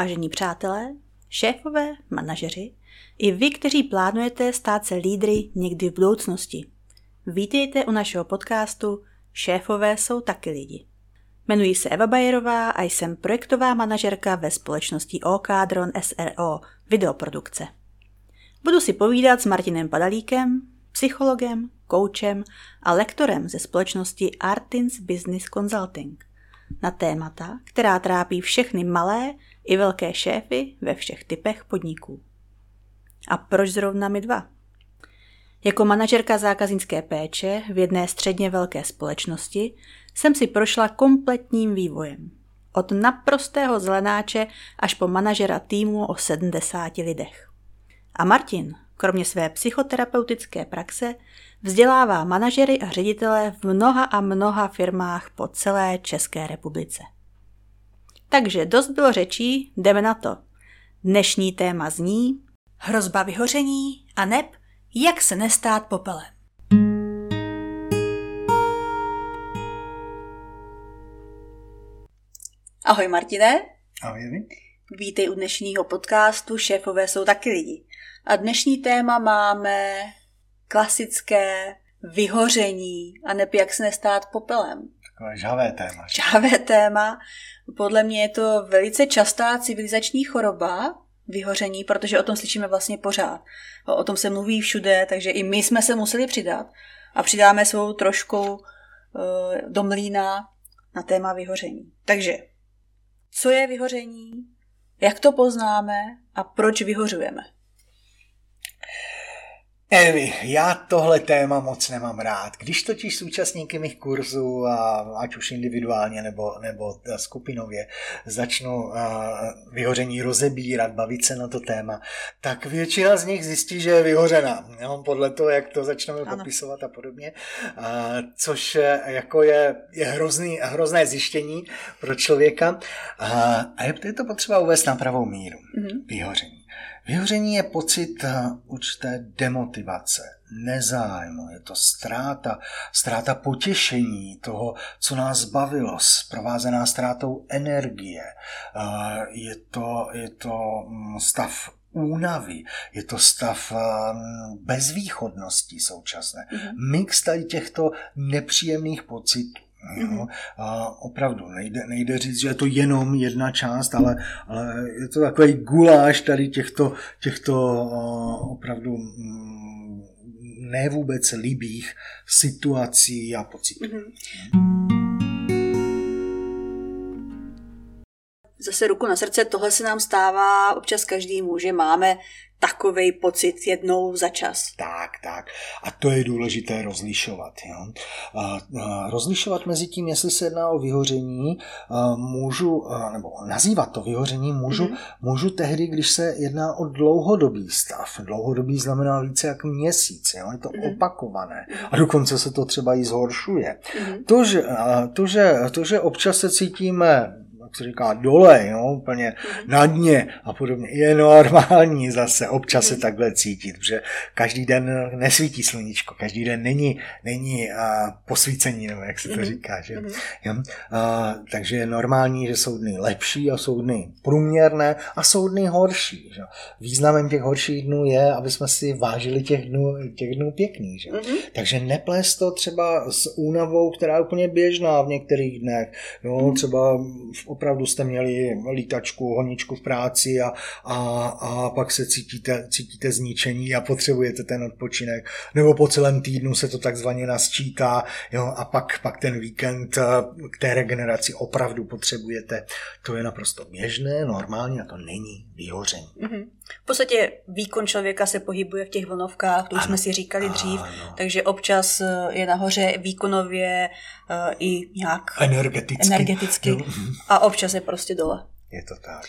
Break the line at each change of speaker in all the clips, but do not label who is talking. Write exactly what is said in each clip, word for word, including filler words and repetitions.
Vážení přátelé, šéfové, manažeři, i vy, kteří plánujete stát se lídry někdy v budoucnosti. Vítejte u našeho podcastu Šéfové jsou taky lidi. Jmenuji se Eva Bajerová a jsem projektová manažerka ve společnosti Okadron S R O Videoprodukce. Budu si povídat s Martinem Padalíkem, psychologem, koučem a lektorem ze společnosti Artins Business Consulting na témata, která trápí všechny malé i velké šéfy ve všech typech podniků. A proč zrovna my dva? Jako manažerka zákaznické péče v jedné středně velké společnosti jsem si prošla kompletním vývojem. Od naprostého zelenáče až po manažera týmu o sedmdesáti lidech. A Martin, kromě své psychoterapeutické praxe, vzdělává manažery a ředitele v mnoha a mnoha firmách po celé České republice. Takže dost bylo řečí, jdeme na to. Dnešní téma zní hrozba vyhoření a neb jak se nestát popelem. Ahoj Martine.
Ahoj Evi.
Vítej u dnešního podcastu Šéfové jsou taky lidi. A dnešní téma máme klasické vyhoření a neb jak se nestát popelem.
Takové žhavé téma.
Žhavé téma. Podle mě je to velice častá civilizační choroba, vyhoření, protože o tom slyšíme vlastně pořád. O tom se mluví všude, takže i my jsme se museli přidat a přidáme svou trošku uh, do mlýna na téma vyhoření. Takže, co je vyhoření, jak to poznáme a proč vyhořujeme?
Evi, já tohle téma moc nemám rád. Když totiž s účastníky mých kurzů, ať už individuálně nebo, nebo skupinově, začnu vyhoření rozebírat, bavit se na to téma, tak většina z nich zjistí, že je vyhořená. Jo? Podle toho, jak to začneme ano. popisovat a podobně. A, což jako je, je hrozný, hrozné zjištění pro člověka. A, a je to potřeba uvést na pravou míru. Mm-hmm. Vyhoření. Vyhoření je pocit určité demotivace, nezájmu, je to ztráta, ztráta potěšení toho, co nás bavilo, provázená ztrátou energie, je to, je to stav únavy, je to stav bezvýchodnosti současné. Mm-hmm. Mix tady těchto nepříjemných pocitů. Jo, a opravdu nejde, nejde říct, že je to jenom jedna část, ale, ale je to takový guláš tady těchto, těchto uh, opravdu um, ne vůbec líbých situací a pocitů. Mm-hmm.
Zase ruku na srdce, tohle se nám stává občas každému, že máme takovej pocit jednou za čas.
Tak, tak. A to je důležité rozlišovat. Jo? A, a rozlišovat mezi tím, jestli se jedná o vyhoření, a můžu, a, nebo nazývat to vyhoření můžu, mm-hmm. můžu tehdy, když se jedná o dlouhodobý stav. Dlouhodobý znamená více jak měsíc. Jo? Je to mm-hmm. opakované. A dokonce se to třeba i zhoršuje. Mm-hmm. To, že, a, to, že, to, že občas se cítíme jak se říká, dole, jo, úplně na dně a podobně. Je normální zase občas se takhle cítit, protože každý den nesvítí sluníčko, každý den není, není uh, posvícení, nebo jak se to říká. Že? Jo? Uh, takže je normální, že jsou dny lepší a jsou dny průměrné a jsou dny horší. Že? Významem těch horších dnů je, aby jsme si vážili těch dnů, těch dnů pěkných. Že? Takže neplést to třeba s únavou, která je úplně běžná v některých dnech. Jo? Třeba v opravdu jste měli lítačku, honičku v práci a, a, a pak se cítíte, cítíte zničení a potřebujete ten odpočinek. Nebo po celém týdnu se to takzvaně nasčítá, jo, a pak, pak ten víkend k té regeneraci opravdu potřebujete. To je naprosto běžné, normální a to není vyhoření. Mm-hmm.
V podstatě výkon člověka se pohybuje v těch vlnovkách, to už ano, jsme si říkali dřív, ano. Takže občas je nahoře výkonově uh, i nějak
energeticky,
energeticky no. A občas je prostě dole.
Je to tak.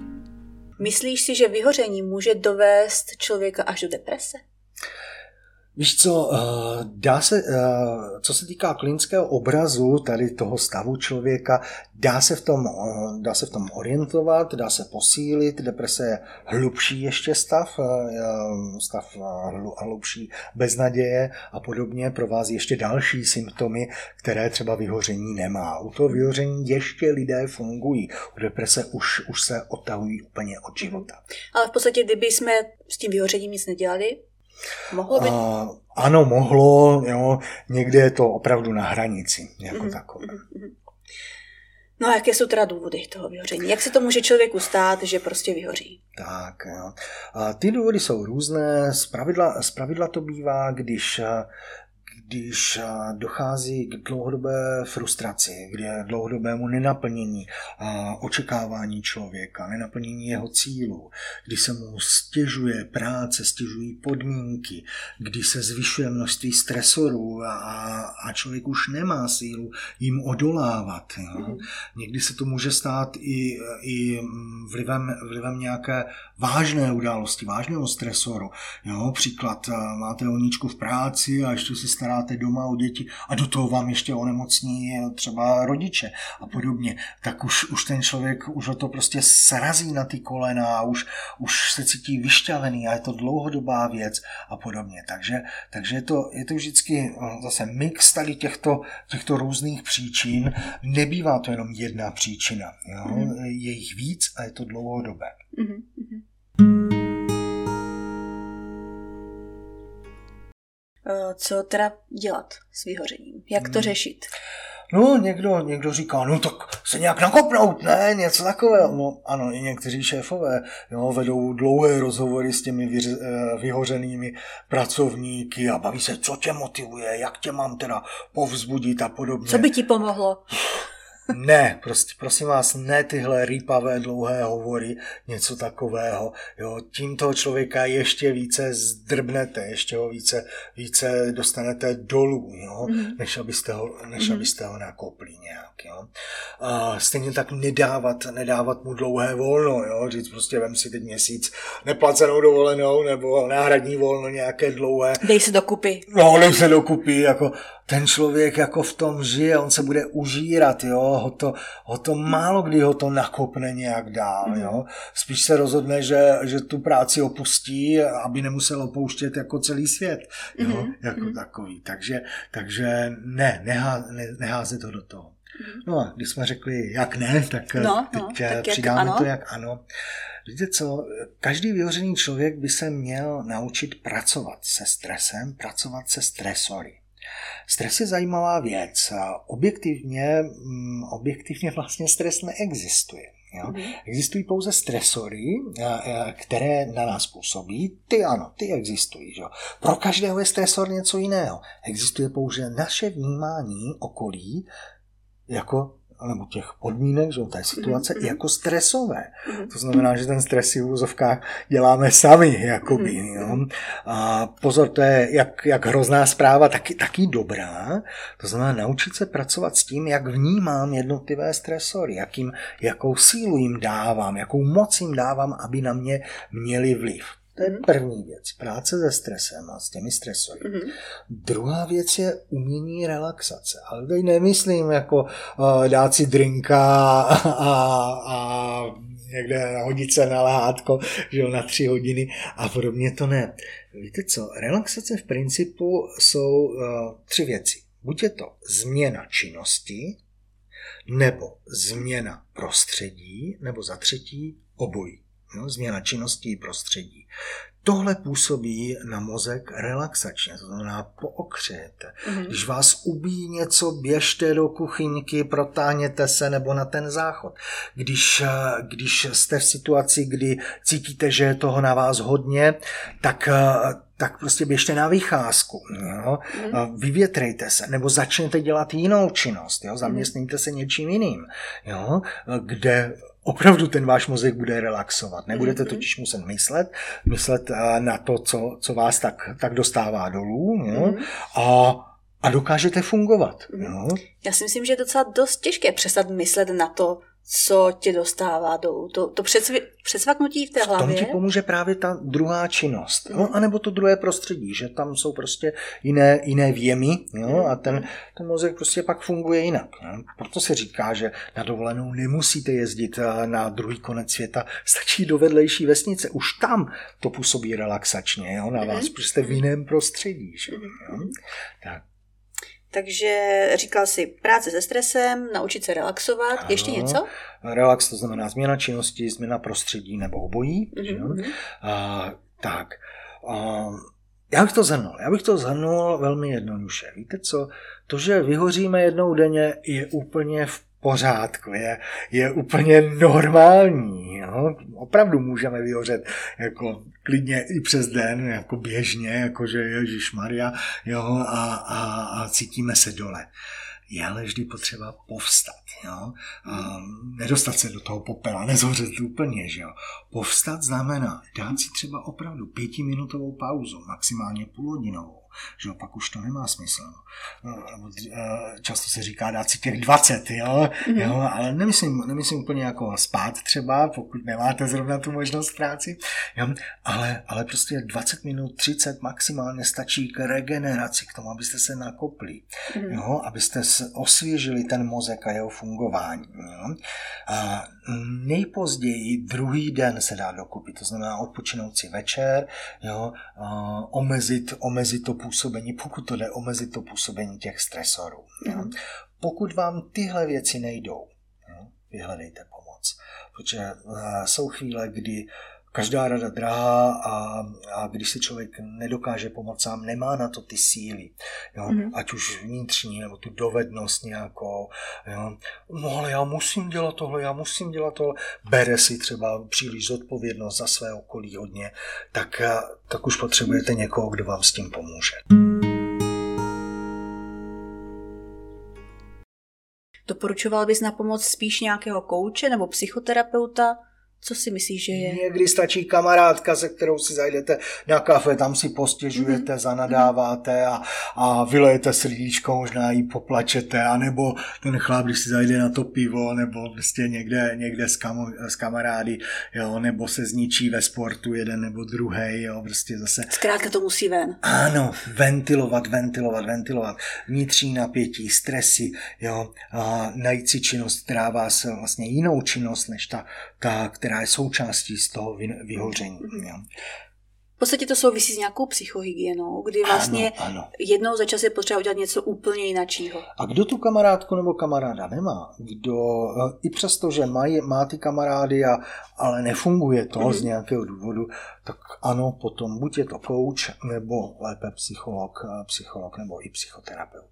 Myslíš si, že vyhoření může dovést člověka až do deprese?
Víš co, dá se, co se týká klinického obrazu tady toho stavu člověka, dá se v tom, dá se v tom orientovat, dá se posílit, deprese je hlubší ještě stav, stav hlubší beznaděje a podobně, provází ještě další symptomy, které třeba vyhoření nemá. U toho vyhoření ještě lidé fungují, u deprese už, už se odtahují úplně od života.
Ale v podstatě, kdyby jsme s tím vyhořením nic nedělali, mohlo by?
Uh, ano, mohlo, jo, někde je to opravdu na hranici, jako mm, takové. Mm,
no a jaké jsou teda důvody toho vyhoření? Jak se to může člověku stát, že prostě vyhoří?
Tak, jo. A ty důvody jsou různé, zpravidla, zpravidla to bývá, když když dochází k dlouhodobé frustraci, k dlouhodobému nenaplnění očekávání člověka, nenaplnění jeho cílů, když se mu stěžuje práce, stěžují podmínky, když se zvyšuje množství stresorů a, a člověk už nemá sílu jim odolávat. Jo. Mm. Někdy se to může stát i, i vlivem, vlivem nějaké vážné události, vážného stresoru. Jo. Příklad, máte oníčku v práci a ještě se stará doma o děti a do toho vám ještě onemocní třeba rodiče a podobně, tak už, už ten člověk už ho to prostě srazí na ty kolena, už, už se cítí vyšťavený a je to dlouhodobá věc a podobně. Takže, takže je, to, je to vždycky zase mix tady těchto, těchto různých příčin. Nebývá to jenom jedna příčina. Jo? Mm. Je jich víc a je to dlouhodobé. Mm-hmm.
Co teda dělat s vyhořením? Jak to řešit?
No, někdo, někdo říká, no tak se nějak nakopnout, ne, něco takového. No ano, i někteří šéfové jo, vedou dlouhé rozhovory s těmi vyře, vyhořenými pracovníky a baví se, co tě motivuje, jak tě mám teda povzbudit a podobně.
Co by ti pomohlo?
Ne, prostě, prosím vás, ne tyhle rýpavé dlouhé hovory, něco takového. Jo, tím toho člověka ještě více zdrbnete, ještě ho více, více dostanete dolů, jo, mm. než abyste ho, než mm. abyste ho nakopli nějak. Jo. A stejně tak nedávat, nedávat mu dlouhé volno, jo, říct prostě vem si teď měsíc neplacenou dovolenou nebo náhradní volno nějaké dlouhé.
Dej se dokupy.
No, dej se dokupy, jako ten člověk jako v tom žije, on se bude užírat, jo, ho to, ho to málo kdy ho to nakopne nějak dál, jo. Spíš se rozhodne, že, že tu práci opustí, aby nemusel opouštět jako celý svět, jo, mm-hmm. jako mm-hmm. takový. Takže, takže ne, nehá, ne, neházet ho do toho. No a když jsme řekli, jak ne, tak
no,
teď
no, tak
přidáme
jak
to, jak ano. Víte co, každý vyhořený člověk by se měl naučit pracovat se stresem, pracovat se stresory. Stres je zajímavá věc. Objektivně, objektivně vlastně stres neexistuje. Jo? Mm. Existují pouze stresory, které na nás působí. Ty ano, ty existují. Že? Pro každého je stresor něco jiného. Existuje pouze naše vnímání okolí jako nebo těch podmínek, že té situace, mm-hmm. jako stresové. Mm-hmm. To znamená, že ten stres si v úvozovkách děláme sami, jakoby. Mm-hmm. Jo. A pozor, to je jak, jak hrozná zpráva, taky, taky dobrá. To znamená naučit se pracovat s tím, jak vnímám jednotlivé stresory, jakým, jakou sílu jim dávám, jakou moc jim dávám, aby na mě měli vliv. To je první věc. Práce se stresem a s těmi stresory. Mm-hmm. Druhá věc je umění relaxace. Ale tady nemyslím jako uh, dát si drinka a, a, a někde hodit se na lehátko, že jo, na tři hodiny a podobně, to ne. Víte co? Relaxace v principu jsou uh, tři věci. Buď je to změna činnosti, nebo změna prostředí, nebo za třetí obojí. No, změna činností prostředí. Tohle působí na mozek relaxačně, to znamená pookřejete. Mm-hmm. Když vás ubíjí něco, běžte do kuchyňky, protáhněte se nebo na ten záchod. Když, když jste v situaci, kdy cítíte, že je toho na vás hodně, tak tak prostě běžte na vycházku, jo? Mm. Vyvětrejte se, nebo začněte dělat jinou činnost, jo? Zaměstnejte se něčím jiným, jo? Kde opravdu ten váš mozek bude relaxovat. Nebudete totiž muset myslet, myslet na to, co, co vás tak, tak dostává dolů, jo? Mm. A, a dokážete fungovat. Jo?
Já si myslím, že je docela dost těžké přestat myslet na to, co tě dostává dolů. To, to přesvaknutí v té hlavě.
V tom ti pomůže právě ta druhá činnost. No, anebo to druhé prostředí, že tam jsou prostě jiné, jiné věmy, jo, a ten, ten mozek prostě pak funguje jinak. Jo. Proto se říká, že na dovolenou nemusíte jezdit na druhý konec světa, stačí do vedlejší vesnice. Už tam to působí relaxačně, jo, na vás, protože jste v jiném prostředí. Že, jo. Tak.
Takže říkal jsi práce se stresem, naučit se relaxovat, ano. Ještě něco?
Relax to znamená změna činnosti, změna prostředí nebo obojí. Mm-hmm. A, tak, a, já bych to zhrnul. Já bych to zhrnul velmi jednoduše. Víte co? To, že vyhoříme jednou denně, je úplně v pořádku, je, je úplně normální. Jo? Opravdu můžeme vyhořet jako klidně i přes den, jako běžně, jakože Ježišmarja, jo, a, a, a cítíme se dole. Je ale vždy potřeba povstat, jo? A nedostat se do toho popela, nezhořet úplně, že jo. Povstat znamená dát si třeba opravdu pětiminutovou pauzu, maximálně půlhodinovou, že jo, pak už to nemá smysl. Často se říká dát si těch dvacet, jo, mm-hmm. jo, ale nemyslím, nemyslím úplně jako spát třeba, pokud nemáte zrovna tu možnost v práci, jo, ale, ale prostě dvacet minut, třicet maximálně stačí k regeneraci, k tomu, abyste se nakopli, mm-hmm. jo, abyste osvěžili ten mozek a jeho fungování. Jo. A nejpozději druhý den se dá dokupit, to znamená odpočinout si večer, jo, a omezit, omezit to působení, pokud to jde, omezit to působení těch stresorů. Mm. Pokud vám tyhle věci nejdou, jo, vyhledejte pomoc. Protože uh, jsou chvíle, kdy každá rada drahá a, a když si člověk nedokáže pomoct sám, nemá na to ty síly, jo? Mm. Ať už vnitřní, nebo tu dovednost nějakou. Jo? No ale já musím dělat tohle, já musím dělat tohle. Bere si třeba příliš zodpovědnost za své okolí hodně, tak, tak už potřebujete někoho, kdo vám s tím pomůže.
Doporučoval bys na pomoc spíš nějakého kouče nebo psychoterapeuta? Co si myslíš, že je?
Někdy stačí kamarádka, se kterou si zajdete na kafe, tam si postěžujete, mm-hmm. zanadáváte a, a vylejete srdíčko, možná jí poplačete, anebo ten chlap, když si zajde na to pivo, nebo prostě někde, někde s, kam, s kamarády, jo, nebo se zničí ve sportu jeden nebo druhej, jo, prostě zase.
Zkrátka to musí ven.
Ano, ventilovat, ventilovat, ventilovat. Vnitřní napětí, stresy, jo, a najít si činnost, která vás vlastně jinou činnost, než ta, ta která je součástí z toho vyhoření. Mm-hmm.
V podstatě to souvisí s nějakou psychohygienou, kdy vlastně
ano, ano.
jednou za čas je potřeba udělat něco úplně jináčího.
A kdo tu kamarádku nebo kamaráda nemá, kdo i přesto, že má, má ty kamarády, a, ale nefunguje to mm-hmm. z nějakého důvodu, tak ano, potom buď je to coach, nebo lépe psycholog, psycholog nebo i psychoterapeut.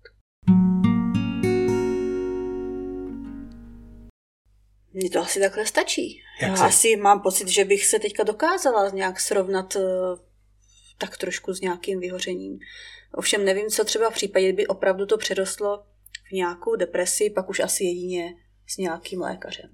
Mně to asi takhle stačí.
Jak
Já
se?
asi mám pocit, že bych se teďka dokázala nějak srovnat uh, tak trošku s nějakým vyhořením. Ovšem nevím, co třeba v případě, kdyby opravdu to přerostlo v nějakou depresi, pak už asi jedině s nějakým lékařem.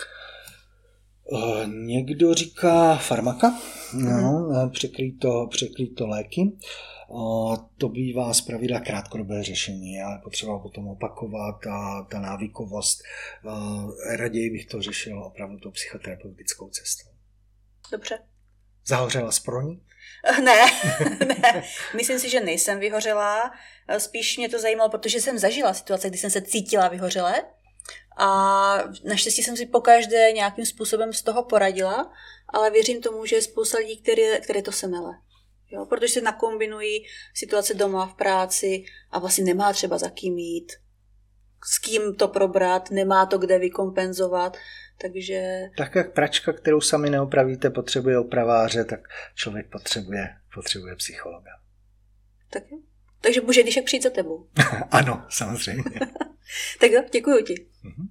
Uh, někdo říká farmaka, mm. no, překrýt to, překrýt to léky. Uh, to bývá zpravidla krátkodobé řešení, ale potřeba potom opakovat a ta návykovost. Uh, raději bych to řešil opravdu tou psychoterapeutickou cestou.
Dobře.
Zahořela jsi pro ní?
Ne, ne. Myslím si, že nejsem vyhořelá. Spíš mě to zajímalo, protože jsem zažila situace, kdy jsem se cítila vyhořele. A naštěstí jsem si pokaždé nějakým způsobem z toho poradila, ale věřím tomu, že je spousta lidí, které, které to semele. Jo, protože se nakombinují situace doma, v práci a vlastně nemá třeba za kým jít, s kým to probrat, nemá to kde vykompenzovat, takže... Tak
jak pračka, kterou sami neopravíte, potřebuje opraváře, tak člověk potřebuje, potřebuje psychologa.
Tak jo. Takže může když jak přijít za tebou.
Ano, samozřejmě.
Tak jo, děkuju ti. Mm-hmm.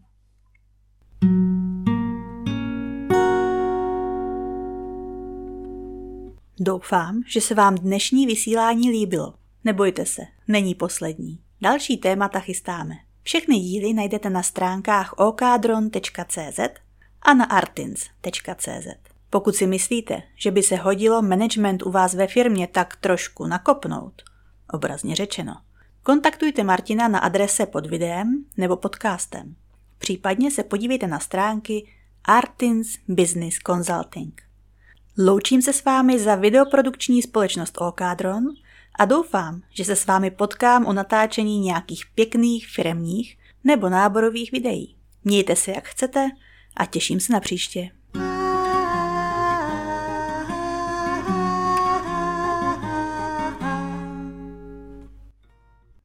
Doufám, že se vám dnešní vysílání líbilo. Nebojte se, není poslední. Další témata chystáme. Všechny díly najdete na stránkách okadron tečka cé zet a na artins tečka cé zet. Pokud si myslíte, že by se hodilo management u vás ve firmě tak trošku nakopnout, obrazně řečeno, kontaktujte Martina na adrese pod videem nebo podcastem. Případně se podívejte na stránky Artins Business Consulting. Loučím se s vámi za videoprodukční společnost Okadron a doufám, že se s vámi potkám u natáčení nějakých pěkných firemních nebo náborových videí. Mějte se jak chcete a těším se na příště.